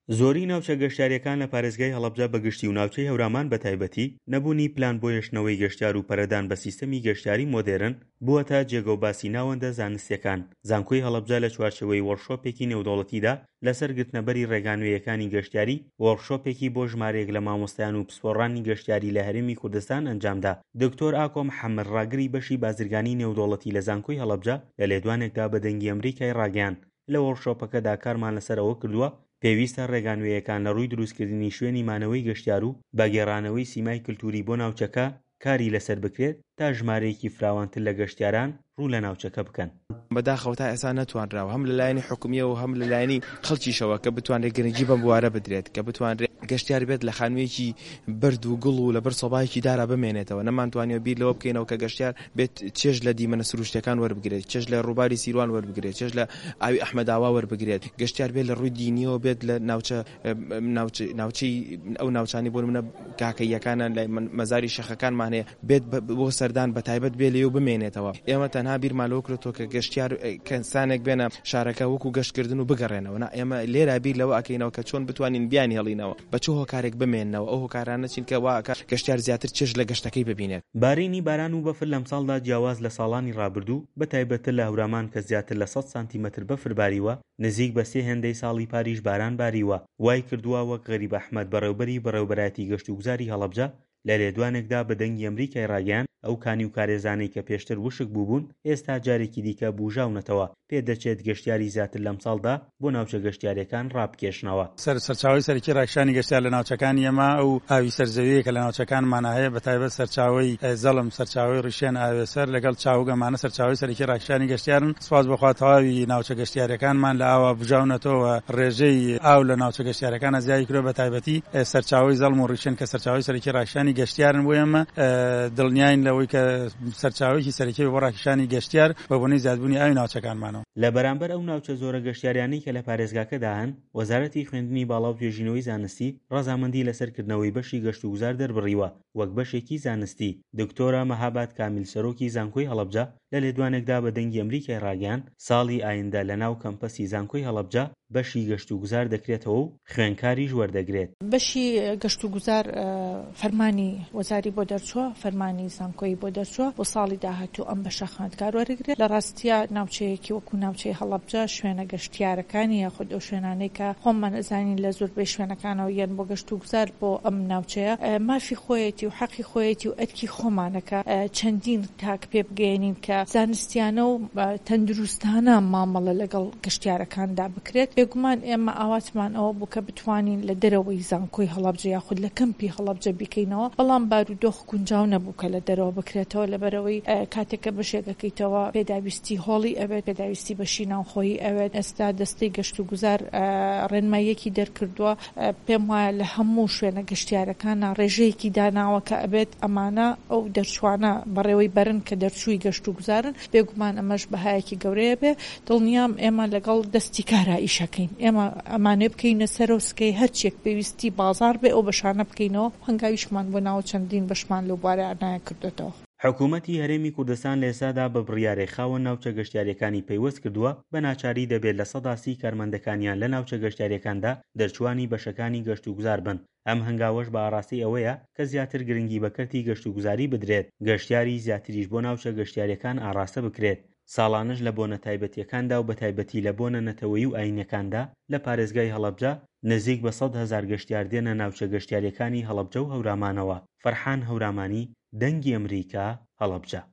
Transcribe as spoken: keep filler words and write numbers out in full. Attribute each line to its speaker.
Speaker 1: زۆری ناوچە گەشتیاریەکان لە پارێزگای هەڵەبجە بەگشتی و ناوچەی هەورامان بەتایبەتی نەبوونی پلان بۆ یەشنەوەی گەشتیار و پەرەدان بە سیستەمی گەشتیاری مۆدێرن بووەتە جێگە و باسی ناوەندە زانستیەکان. زانکۆی هەڵەبجە لە چوارچەوەی وەرکشۆپێکی نێودەوڵەتیدا لەسەر گرتنەبەری ڕێگانوێیەکانی گەشتیاری وەرکشۆپێکی بۆ ژمارەیەک لە مامۆستایان و پسپۆڕانی گەشتیاری لە هەرێمی کوردستان ئەنجامدا. دکتۆر ئاکۆ محەممەد ڕاگری بەشی بازرگانی نێودەوڵەتی لە زانکۆی هەڵەبجە لە لێدوانێکدا بە دەنگی ئەمریکای ڕاگەیاند لە وەرکشۆپەکەدا کارمان لەسەرەوە کردووە پێویستە ڕێگانوێیەکان لە ڕووی دروستکردنی شوێنی مانەوەی گەشتیار و بەگێڕانەوەی سیمای کلتوری بۆ ناوچەکە کاری لەسەر بکرێت تا ژمارەیەکی فراوانتر لە گەشتیاران ڕوو لە ناوچەکە بکەن.
Speaker 2: بەداخەوە تا ئێستا نەتوانراوە هەم لەلایەنی حکومیە و هەم لەلایەنی خەڵکیشەوە کە بتوانێت گرنگی بەم بوارە بدرێت کە بتوانرێت گەشتیار بێت لە خانوویەکی بەرد و گوڵ و لەبەر سۆبایەکی دارا بمێنێتەوە. نەمانتوانێت بیر لەوە بکەینەوە کە گەشتیار بێت چێژ لە دیمەنە سروشتەکان وەربگرێت، چێژ لە ڕووباری سیروان وەربگرێت، چێژ لە ئاوی ئەحمەداوا وەربگرێت. گەشتیار بێت لە ڕووی دینیەوە بێت لە ناوچە ناوچەی ئەو ناوچانی بۆ منە کاکەیەکانە لای مەزاری شەخەکانمان هەیە بێت بۆ سەردان بەتایبەت بێ لێو بمێنێتەوە. ئێمە تەنها بیرمان لەوە کردووە کە گەشتیار کەسانێک بێنە شارەکە وەکو گەشتکردن و بگەڕێنەوە. ئێمە لێرە بیر لەوە ئەکەینەوە کە چۆن بتوانین بیانی هەڵینەوە بە چ هۆکارێک بمێننەوە ئەو هۆکارانە چین کە واکە گەشتیار زیاتر چێژ لە گەشتەکەی ببینێت.
Speaker 1: بارینی باران و بەفر لەم ساڵدا جیاواز لە ساڵانی ڕابردوو بەتایبەتر لە هەورامان کە زیاتر لە سەد سانتیمەتر بەفر باریوە نزیک بە سێ هێندەی ساڵی پاریش باران باریوە. وای کردووە وەک غەریب ئەحمەد بەڕێوەبەری بەڕێوەبەرایەتی گەشت و گوزاری هەڵەبجە لە لێدوانێکدا بە دەنگی ئەمریکای ڕاگەیاند ئەو کانی و کارێزانەی کە پێشتر وشک بووبوون ئێستا جارێکی دیکە بوژاونەتەوە. پێدەچێت گەشتیاری زیاتر لەم ساڵدا بۆ ناوچە گەشتیاریەکان ڕابکێشنەوە.
Speaker 3: سەر سەرچاوی سەرکی ڕاکشانی گەشتیار لە ناوچەکانی ئێمە ئەو ئاوی سەرزەویە کە لە ناوچەکانمانە هەیە بەتایبەت سەرچاوی زەڵم سەرچاوی ڕیشێن ئاوێسەر لەگەڵ چاوگەمانە سەرچاوی سەرکی ڕاکشانی گەشتیارن. سپاس بەخوا تەواوی ناوچە گەشتیاریەکانمان لە ئاوا بژاونەتەوە ڕێژەی ئاو لە ناوچە گەشتیاریەکانە زیای کرۆ بەتایبەتی سەرچاوی زەڵم و ڕیشێن کە سەرچاوی سەرکی ڕاکشانی گەشتیارن. بۆ ئێمە دڵنیاین لەوەی کە سەرچاوێکی سەرەکی بۆ ڕاکشانی گەشتیار بە بۆنەی زیادبوونی ئاوی ناوچەکانمانەوە.
Speaker 1: لە بەرامبەر ئەو ناوچە زۆرە گەشتیاریانەی کە لە پارێزگاکەدا هەن وەزارەتی خوێندنی باڵا و توێژینەوەی زانستی ڕەزامەندی لەسەرکردنەوەی بەشی گەشت و گوزار دەربڕیوە وەک بەشێکی زانستی. دکتۆرە مەهاباد کامیل سەرۆکی زانکۆی هەڵەبجە لە لێدوانێکدا بە دەنگی ئەمریکای ڕاگەیاند ساڵی ئایندە لە ناو کەمپەسی زانکۆی هەڵەبجە بەشی گەشت و گوزار دەکرێتەوە و خوێنکاریش وەردەگرێت.
Speaker 4: بەشی گەشت و گوزار فەرمانی وەزاری بۆ دەرچووە، فەرمانی زانکۆی بۆ دەرچووە بۆ ساڵی داهاتوو ئەم بەشە خوێندکار وەرەگرێت. لە ڕاستیە ناوچەیەکی وەکو ناوچەی هەڵەبجە شوێنە گەشتیارەکانی یاخود ئەو شوێنانەی کە خۆممان ئەزانین لە زۆربەی شوێنەکانەوە یەن بۆ گەشت و گوزار بۆ ئەم ناوچەیە مافی خۆیەتی و حەقی خۆیەتی و ئەرکی خۆمانەکە چەندین تاک پێ بگەێنین کە زانستیانە و تەندروستانە مامەڵە لەگەڵ گەشتیارەکاندا بکرێت. بێگومان ئێمە ئاواتمان ئەوە بوو کە بتوانین لە دەرەوەی زانکۆی هەڵەبجە یاخود لە کەمپی هەڵەبجە بیکەینەوە، بەڵام بارودۆخ گونجاو نەبوو کە لە دەرەوە بکرێتەوە لەبەرەوەی کاتێکە بەشێکەکەیتەوە پێداویستی هۆڵی ئەوێت، پێداویستی بەشی ناوخۆیی ئەوێت. ئێستا دەستەی گەشت و گوزار ڕێنماییەکی دەرکردووە پێم وایە لە هەموو شوێنە گەشتیارەکانە ڕێژەیەکی داناوە کە ئەبێت ئەمانە ئەو دەرچوانە بەڕێوەی بەرن کە دەرچووی گەشت و گوزارن. بێگومان ئەمەش بەهایەکی گەورەیە بێ. دڵنیام ئێمە لەگەڵ دەستی کارا ئیشەکەین، ئێمە ئەمانێ بکەینە سەرۆسکەی هەرچێک پێویستی بازار بێ ئەو بەشانە بکەینەوە. هەنگاویشمان بۆ ناو چەندین بەشمان لەو بارە ئەنایە کردێتەوە.
Speaker 1: حکوومەتی هەرێمی کوردستان لە ئێستادا بە بڕیارەی خاوەن ناوچە گەشتیاریەکانی پەیوەست کردووە بە ناچاری دەبێت لە سەداسی کارمەندەکانیان لە ناوچە گەشتیاریەکاندا دەرچوانی بەشەکانی گەشت و گوزار بن. ئەم هەنگاوەش بە ئاڕاستی ئەوەیە کە زیاتر گرنگی بە کەرتی گەشت و گوزاری بدرێت، گەشتیاری زیاتریش بۆ ناوچە گەشتیاریەکان ئاڕاستە بکرێت. ساڵانش لە بۆنە تایبەتیەکاندا و بە تایبەتی لە بۆنە نەتەوەیی و ئاینەکاندا لە پارێزگای هەڵەبجە نزیک بە سەد هەزار گەشتیار دێنە ناوچە گەشتیاریەکانی هەڵەبجە و هەورامانەوە. فەرحان هەورامانی، دەنگی ئەمریکا، هەڵەبجە.